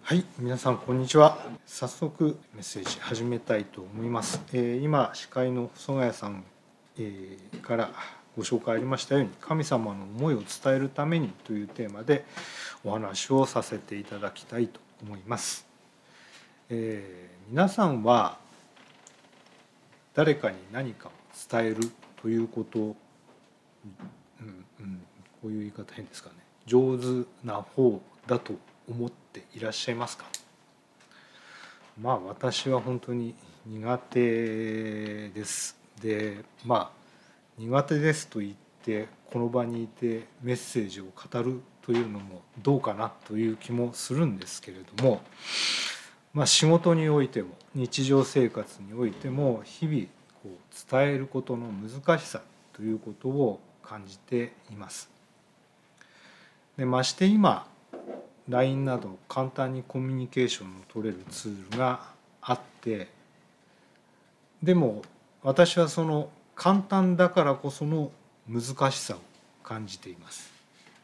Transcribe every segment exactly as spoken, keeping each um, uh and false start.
はい、皆さんこんにちは。早速メッセージ始めたいと思います。えー、今司会の細谷さん、えー、からご紹介ありましたように、神様の思いを伝えるためにというテーマでお話をさせていただきたいと思います。えー、皆さんは誰かに何かを伝えるということ、うんうん、こういう言い方変ですかね。上手な方だと思っていらっしゃいますか？まあ私は本当に苦手です。でまあ苦手ですと言ってこの場にいてメッセージを語るというのもどうかなという気もするんですけれども、まあ、仕事においても日常生活においても日々こう伝えることの難しさということを感じています。でまして今 ライン など簡単にコミュニケーションの取れるツールがあって、でも私はその簡単だからこその難しさを感じています。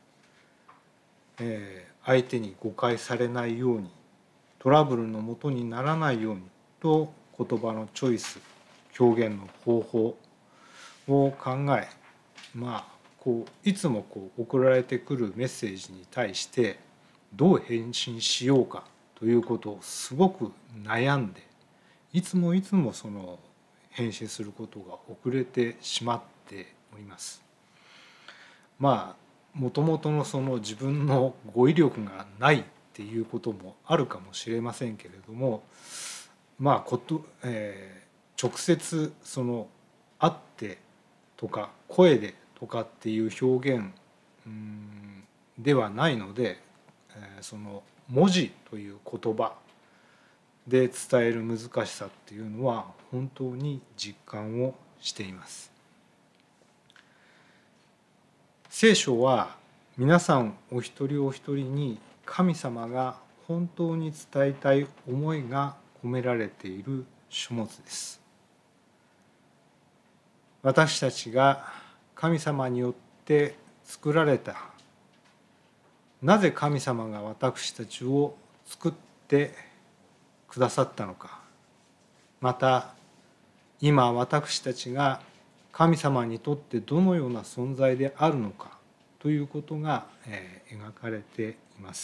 えー、相手に誤解されないように、トラブルのもとにならないようにと言葉のチョイス、表現の方法を考え、まあこういつもこう送られてくるメッセージに対してどう返信しようかということをすごく悩んで、いつもいつもその返信することが遅れてしまっております。まあもともとのその自分の語彙力がないっていうこともあるかもしれませんけれども、まあこと、えー、直接その会ってとか声でとかっていう表現うんではないので、えー、その文字という言葉で伝える難しさっていうのは本当に実感をしています。聖書は皆さんお一人お一人に神様が本当に伝えたい思いが込められている書物です。私たちが神様によって作られた、なぜ神様が私たちを作ってくださったのか、また今私たちが神様にとってどのような存在であるのかということが描かれています。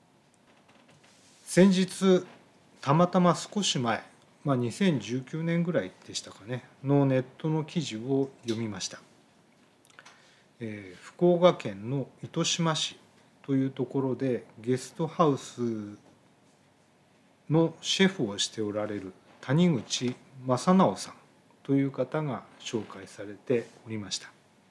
先日たまたま少し前、まあ、にせんじゅうきゅうねんぐらいでしたかねのネットの記事を読みました。えー、福岡県の糸島市というところでゲストハウスのシェフをしておられる谷口正直さんという方が紹介されておりました。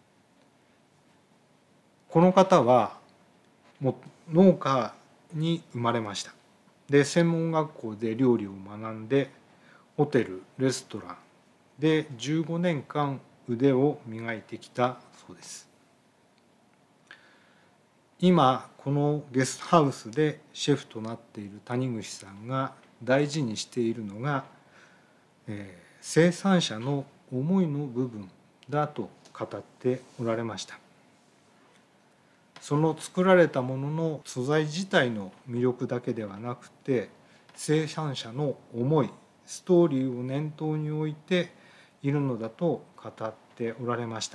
この方はも農家に生まれました。で専門学校で料理を学んでホテルレストランでじゅうごねんかん腕を磨いてきたそうです。今このゲストハウスでシェフとなっている谷口さんが大事にしているのが、えー、生産者の思いの部分だと語っておられました。その作られたものの素材自体の魅力だけではなくて、生産者の思い、ストーリーを念頭に置いているのだと語っておられました。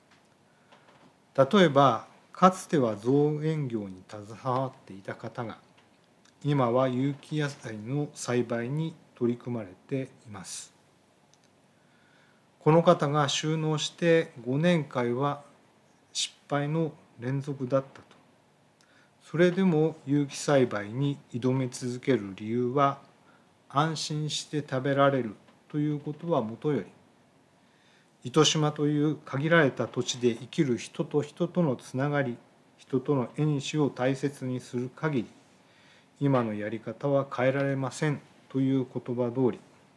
例えばかつては造園業に携わっていた方が今は有機野菜の栽培に取り組まれています。この方が就農してごねんかんは失敗の連続だったと。それでも有機栽培に挑み続ける理由は、安心して食べられるということはもとより、糸島という限られた土地で生きる人と人とのつながり、人との縁を大切にする限り、今のやり方は変えられませんという言葉通り、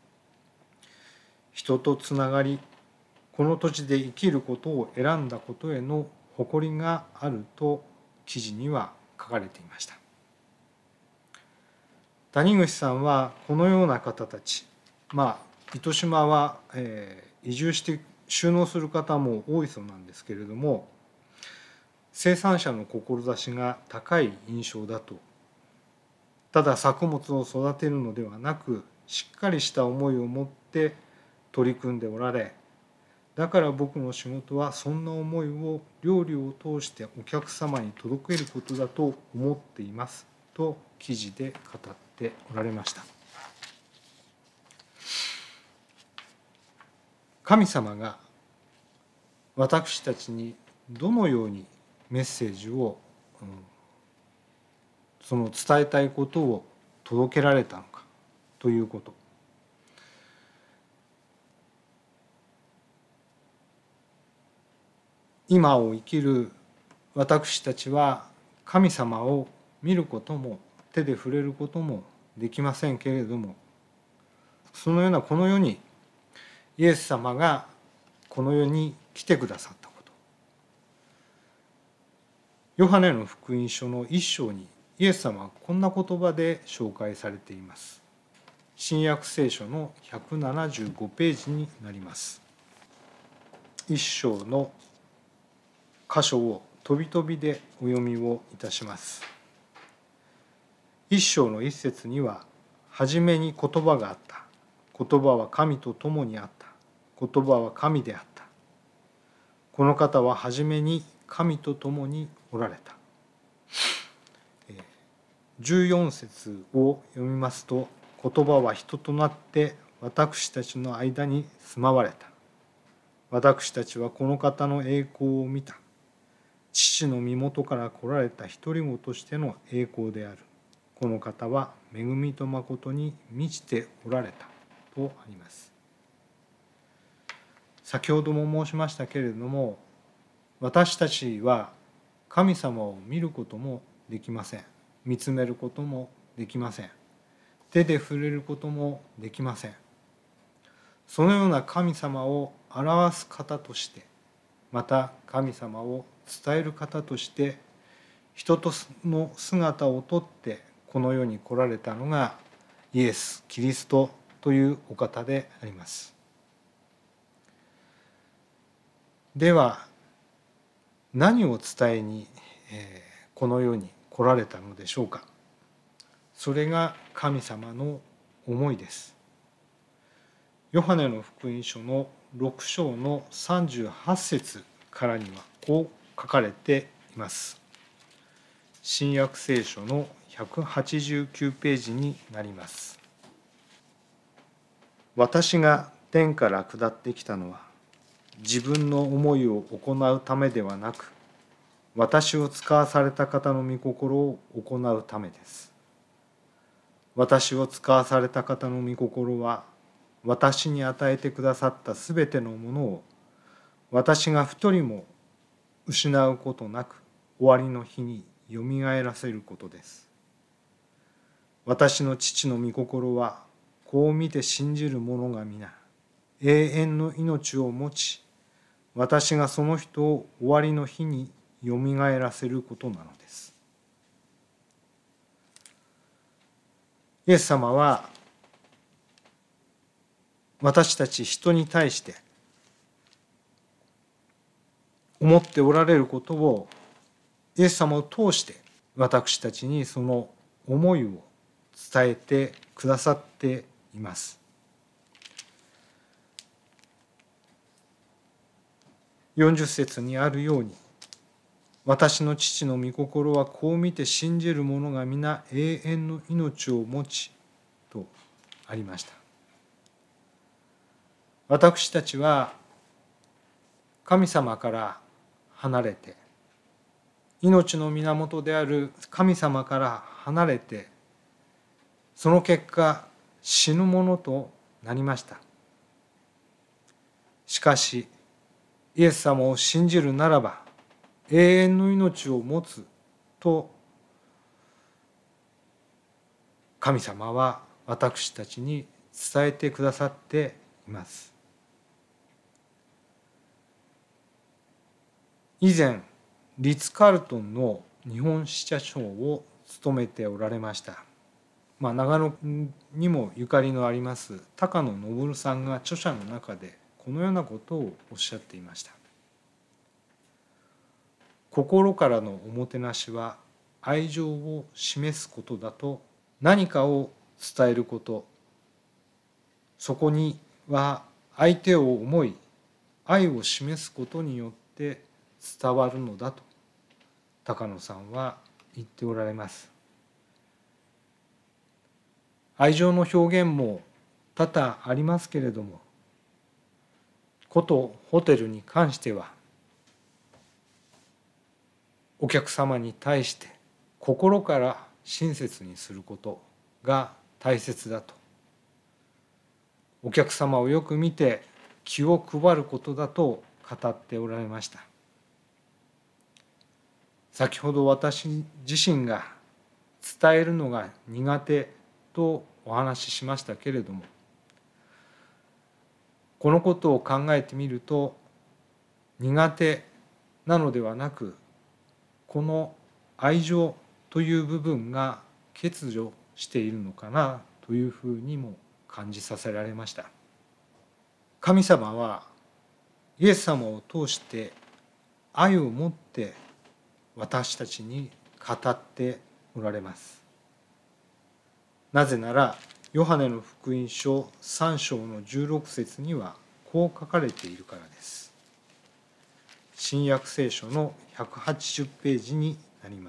人とつながり、この土地で生きることを選んだことへの誇りがあると記事には書かれていました。谷口さんはこのような方たち、まあ糸島は、えー、移住して就農する方も多いそうなんですけれども、生産者の志が高い印象だとただ作物を育てるのではなく、しっかりした思いを持って取り組んでおられ、だから僕の仕事はそんな思いを料理を通してお客様に届けることだと思っていますと記事で語っておられました。神様が私たちにどのようにメッセージを、うん、その伝えたいことを届けられたのかということ、今を生きる私たちは神様を見ることも手で触れることもできませんけれども、そのようなこの世にイエス様がこの世に来てくださったこと、ヨハネの福音書の一章にイエス様はこんな言葉で紹介されています。新約聖書のひゃくななじゅうごページになります。一章の箇所を飛び飛びでお読みをいたします。一章の一節には、はじめに言葉があった。言葉は神と共にあった。言葉は神であった。この方ははじめに神と共におられた。じゅうよん節を読みますと、言葉は人となって私たちの間に住まわれた。私たちはこの方の栄光を見た。父の身元から来られた一人子としての栄光である。この方は恵みと誠に満ちておられたとあります。先ほども申しましたけれども、私たちは神様を見ることもできません。見つめることもできません。手で触れることもできません。そのような神様を表す方として、また神様を伝える方として、人との姿をとってこの世に来られたのがイエス・キリストというお方であります。では何を伝えにこの世に来られたのでしょうか。それが神様の思いです。ヨハネの福音書のろく章のさんじゅうはち節からにはこう書かれています。新約聖書のひゃくはちじゅうきゅうページになります。私が天から下ってきたのは、自分の思いを行うためではなく、私を使わされた方の御心を行うためです。私を使わされた方の御心は、私に与えてくださったすべてのものを、私が一人も失うことなく終わりの日によみがえらせることです。私の父の御心は、こう見て信じる者が皆、永遠の命を持ち、私がその人を終わりの日によみがえらせることなのです。イエス様は、私たち人に対して思っておられることを、イエス様を通して私たちにその思いを伝えてくださっています。よんじゅう節にあるように、私の父の御心はこう見て信じる者が皆永遠の命を持ちとありました。私たちは神様から離れて、命の源である神様から離れて、その結果死ぬものとなりました。しかしイエス様を信じるならば永遠の命を持つと神様は私たちに伝えてくださっています。以前リッツ・カールトンの日本支社長を務めておられました、まあ、長野にもゆかりのあります高野昇さんが著者の中でこのようなことをおっしゃっていました。心からのおもてなしは愛情を示すことだと何かを伝えること、そこには相手を思い愛を示すことによって伝わるのだと高野さんは言っておられます。愛情の表現も多々ありますけれども、ことホテルに関してはお客様に対して心から親切にすることが大切だと、お客様をよく見て気を配ることだと語っておられました。先ほど私自身が伝えるのが苦手とお話ししましたけれども、このことを考えてみると、苦手なのではなく、この愛情という部分が欠如しているのかなというふうにも感じさせられました。神様はイエス様を通して愛を持って私たちに語っておられます。なぜならヨハネの福音書さん章のじゅうろく節にはこう書かれているからです。新約聖書のひゃくはちじゅうページになります。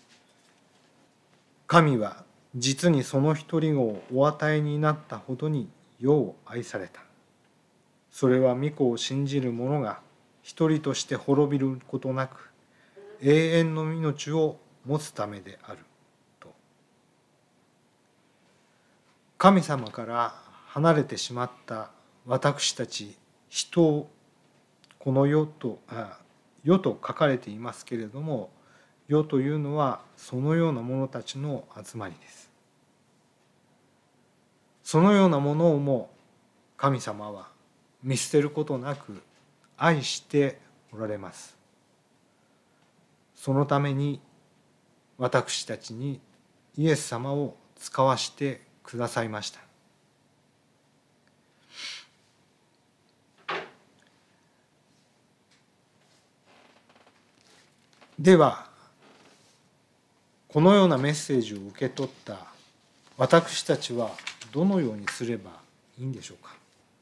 神は実にその一人子をお与えになったほどに世を愛された。それは御子を信じる者が一人として滅びることなく永遠の命を持つためであると。神様から離れてしまった私たち人をこの世とあ世と書かれていますけれども、世というのはそのような者たちの集まりです。そのようなものをも神様は見捨てることなく愛しておられます。そのために私たちにイエス様を使わしてくださいました。ではこのようなメッセージを受け取った私たちはどのようにすればいいんでしょうか。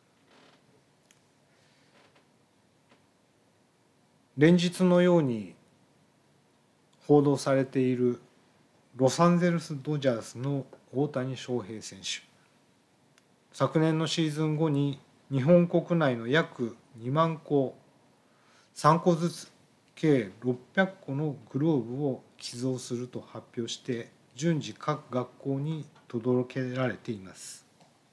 連日のように報道されているロサンゼルス・ドジャースの大谷翔平選手、昨年のシーズン後に日本国内の約にまんこ、さんこずつ計ろっぴゃくこのグローブを寄贈すると発表して順次各学校に届けられています。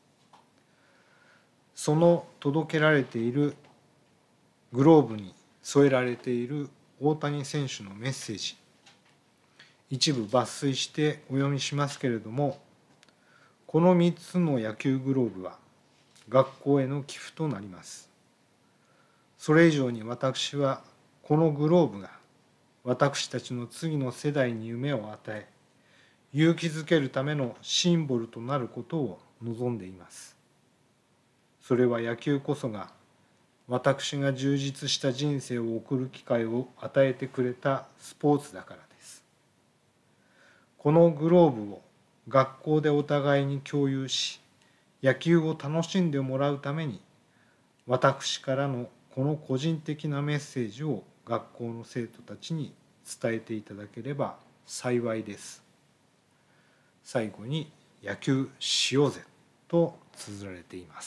その届けられているグローブに添えられている大谷選手のメッセージ、一部抜粋してお読みしますけれども、このみっつの野球グローブは学校への寄付となります。それ以上に私はこのグローブが私たちの次の世代に夢を与え、勇気づけるためのシンボルとなることを望んでいます。それは野球こそが私が充実した人生を送る機会を与えてくれたスポーツだからです。このグローブを学校でお互いに共有し、野球を楽しんでもらうために、私からのこの個人的なメッセージを学校の生徒たちに伝えていただければ幸いです。最後に野球しようぜと綴られています。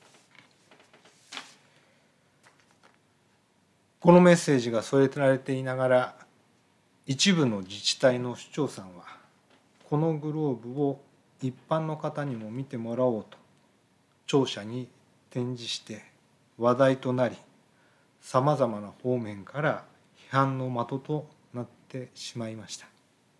このメッセージが添えられていながら、一部の自治体の首長さんはこのグローブを一般の方にも見てもらおうと庁舎に展示して話題となり、さまざまな方面から批判の的となってしまいました。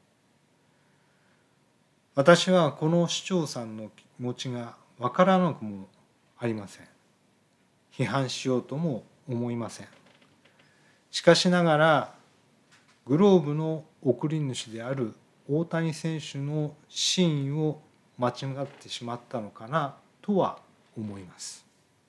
私はこの首長さんの気持ちが分からなくもありません。批判しようとも思いません。しかしながらグローブの送り主である大谷選手の真意を間違ってしまったのかなとは思います。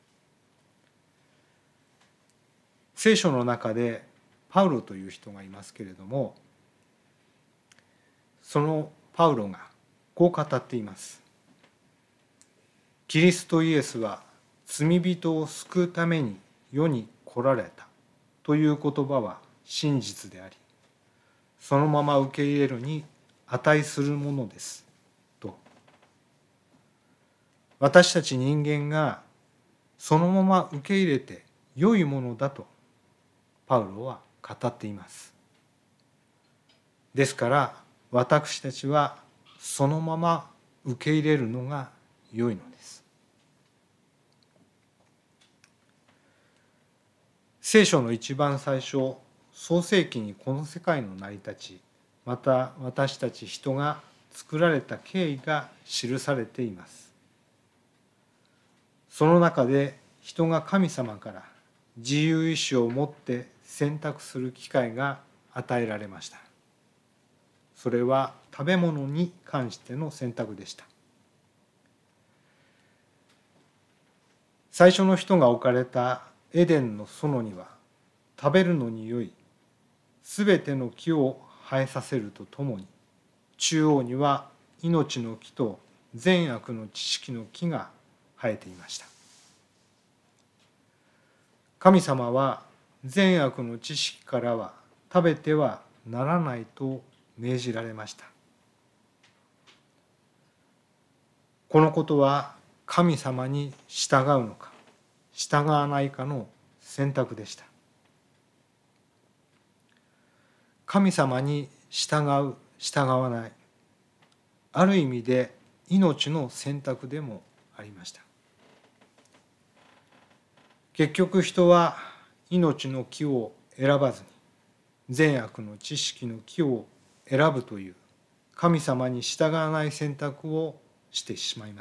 聖書の中でパウロという人がいますけれども、そのパウロがこう語っています。キリストイエスは罪人を救うために世に来られたという言葉は真実であり、そのまま受け入れるに値するものですと。私たち人間がそのまま受け入れて良いものだとパウロは語っています。ですから私たちはそのまま受け入れるのが良いのです。聖書の一番最初、創世記にこの世界の成り立ち、また私たち人が作られた経緯が記されています。その中で人が神様から自由意志を持って選択する機会が与えられました。それは食べ物に関しての選択でした。最初の人が置かれたエデンの園には、食べるのに良いすべての木を生えさせるとともに、中央には命の木と善悪の知識の木が生えていました。神様は善悪の知識からは食べてはならないと命じられました。このことは神様に従うのか従わないかの選択でした。神様に従う従わない、ある意味で命の選択でもありました。結局人は命の木を選ばずに善悪の知識の木を選ぶという神様に従わない選択をしてしまいます。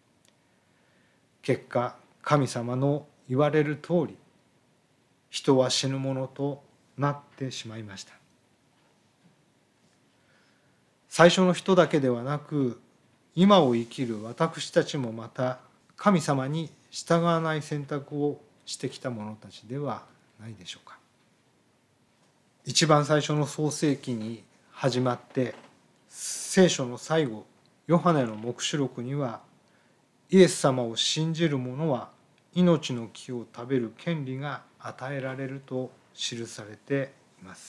結果、神様の言われる通り、人は死ぬものとなってしまいました。最初の人だけではなく、今を生きる私たちもまた神様に従わない選択をしてきた者たちではないでしょうか。一番最初の創世記に始まって聖書の最後、ヨハネの黙示録には、イエス様を信じる者は命の木を食べる権利が与えられると記されています。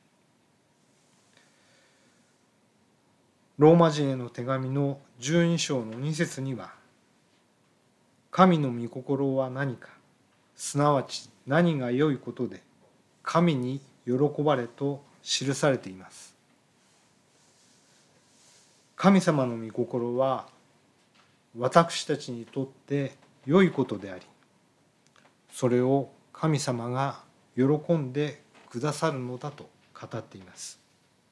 ローマ人への手紙のじゅうに章のに節には、神の御心は何か、すなわち何が良いことで神に喜ばれと記されています。神様の御心は私たちにとって良いことであり、それを神様が喜んでくださるのだと語っています。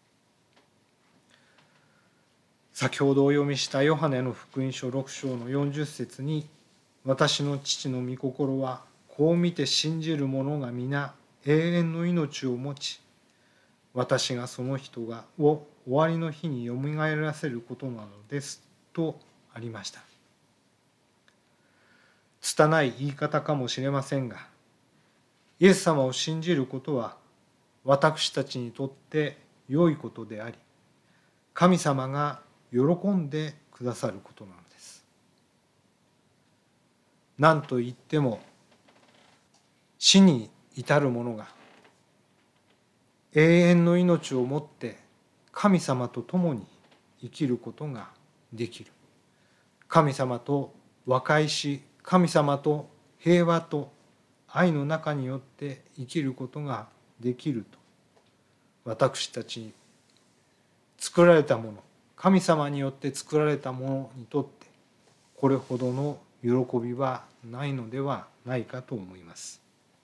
先ほどお読みしたヨハネの福音書ろく章のよんじゅう節に、私の父の御心はこう見て信じる者が皆永遠の命を持ち、私がその人がを終わりの日によみがえらせることなのですとありました。拙い言い方かもしれませんが、イエス様を信じることは私たちにとって良いことであり、神様が喜んでくださることなのです。何と言っても死に至る者が永遠の命をもって神様と共に生きることができる。神様と和解し、神様と平和と愛の中によって生きることができると、私たち作られたもの、神様によって作られたものにとってこれほどの喜びはないのではないかと思います。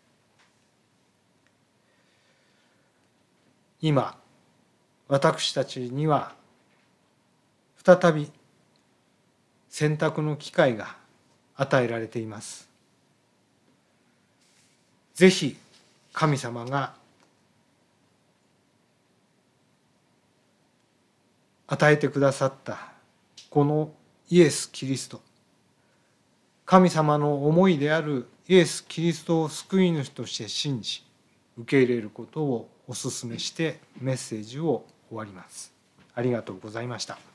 今私たちには再び選択の機会が与えられています。ぜひ神様が与えてくださったこのイエス・キリスト、神様の思いであるイエス・キリストを救い主として信じ受け入れることをお勧めしてメッセージを終わります。ありがとうございました。